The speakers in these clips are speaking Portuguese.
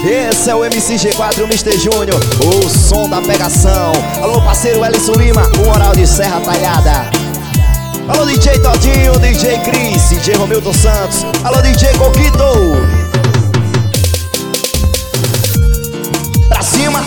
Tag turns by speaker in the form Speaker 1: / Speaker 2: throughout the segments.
Speaker 1: Esse é o MC G4, o Mr. Júnior, o som da pegação. Alô parceiro Ellison Lima, o Oral de Serra Talhada. Alô DJ Todinho, DJ Cris, DJ Romilton Santos. Alô DJ Coquito. Pra cima.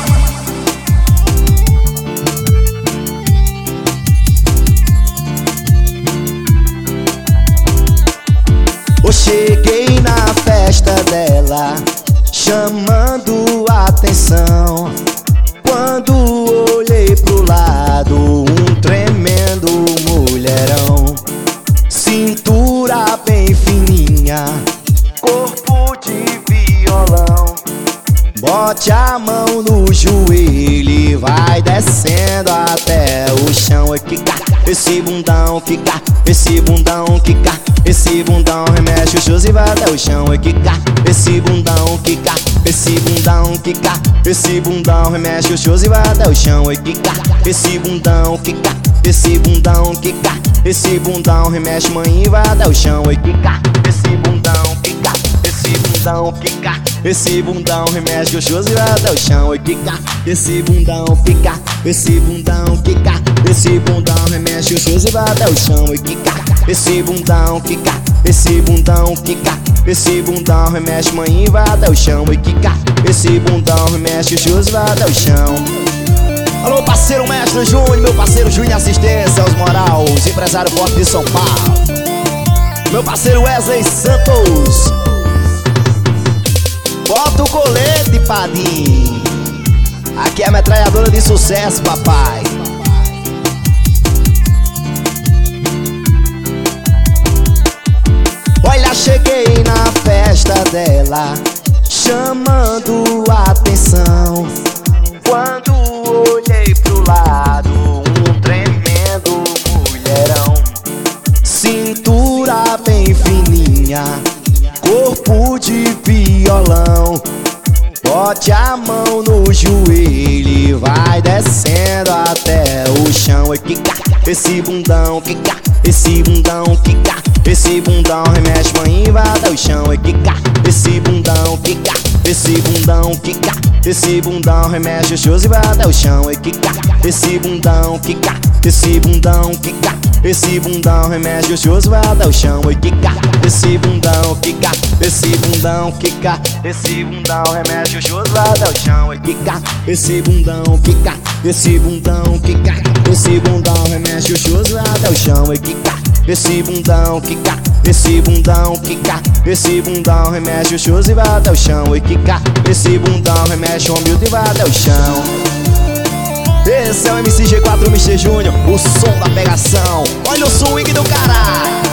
Speaker 1: Eu cheguei na festa dela, chamando a atenção. Quando olhei pro lado, um tremendo mulherão. Cintura bem fininha, corpo de violão. Bote a mão no joelho e vai descendo até o chão. E quica, esse bundão, quica, esse bundão, quica. Esse bundão remexe o chus e vai até o chão. E quica, esse bundão, quica. Esse bundão, quica. Esse bundão remexe o chus e vai até o chão. E quica, esse bundão, quica. Esse bundão, quica. Esse bundão remexe mãe e vai até o chão. E quica, esse bundão, quica. Esse bundão, quica. Esse bundão remexe o chus e vai até o chão. E quica, esse bundão, quica. Esse bundão, quica. Esse bundão remexe o chus e vai até o chão. E quica, esse bundão, quica. Esse bundão, quica. Esse bundão remexe mãe e vai até o chão. E quica, esse bundão remexe o chus e vai até o chão. Alô parceiro Mestre Júnior, meu parceiro Júnior Assistência, os Moral, os empresários fortes de São Paulo. Meu parceiro Wesley Santos. Bota o colete, Padim. Aqui é a metralhadora de sucesso, papai. Olha, cheguei na festa dela, chamando a atenção. Quando olhei pro lado, um tremendo mulherão. Cintura bem fininha, corpo de violão. Bote a mão no joelho e vai descendo até o chão. E quica, esse bundão, quica. Esse bundão, quica. Esse bundão remexe mãe e vai até o chão. E quica, esse bundão, quica. Esse bundão, quica. Esse bundão remexe o chus e vai até o chão. E quica, esse bundão, quica. Esse bundão, quica. Esse bundão remexe o chus e vai até o chão. E quica, esse bundão, quica. Esse bundão, quica. Esse bundão remexe o chus e vai até o chão. E quica, esse bundão, quica. Esse bundão, quica. Esse bundão remexe o chus e vai até o chão. E quica, esse bundão, quica. Esse bundão, quica. Esse bundão remexe o chus e vai até o chão. E quica, esse bundão remexe o humilde e vai até o chão. Esse é o MC G4, o Mr. Júnior, o som da pegação. Olha o swing do caralho.